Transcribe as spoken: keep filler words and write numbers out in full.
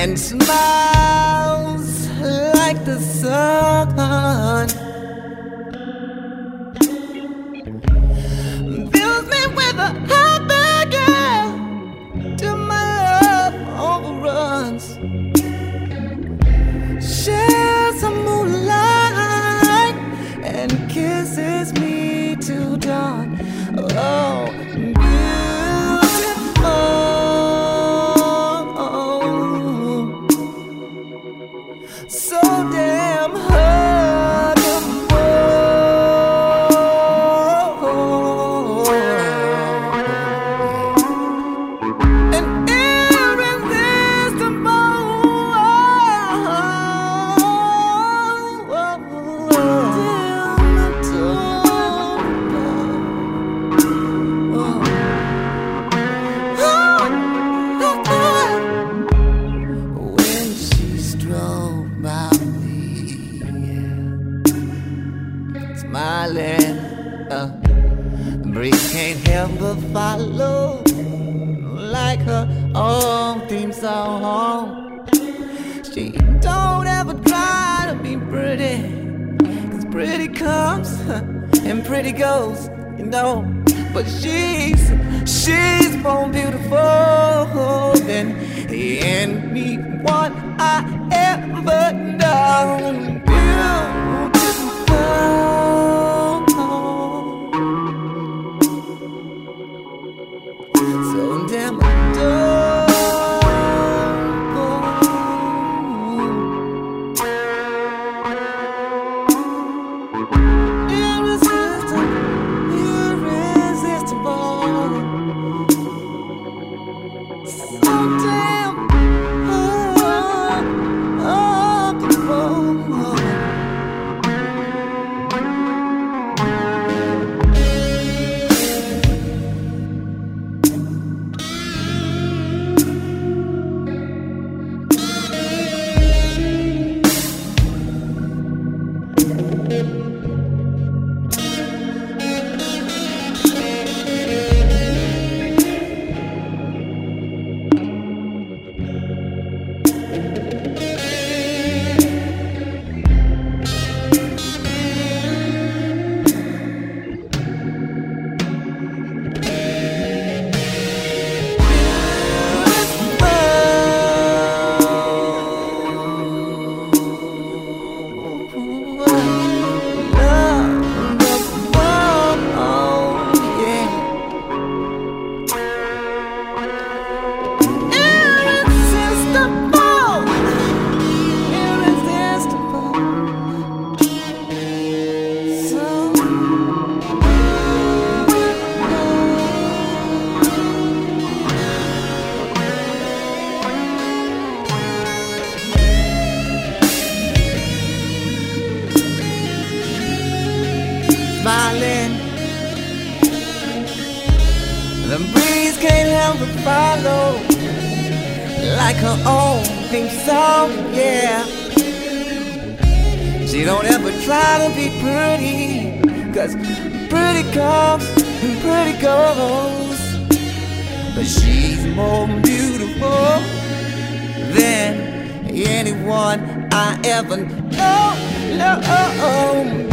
and smiles like the sun. Fills me with a happy girl till my love overruns. Shares some moonlight and kisses me till dawn. Oh, so damn huggable, and irresistible. When she strode by me, yeah, smiling, uh, the breeze can't help but follow, like her own theme song. She don't ever try to be pretty, 'cause pretty comes and pretty goes, you know. But she's, she's more beautiful than anyone I ever known. Beautiful, so damn adorable. Smiling, the breeze can't help but follow, like her own theme song, yeah. She don't ever try to be pretty, 'cause pretty comes and pretty goes. But she's more beautiful than anyone I ever know, know.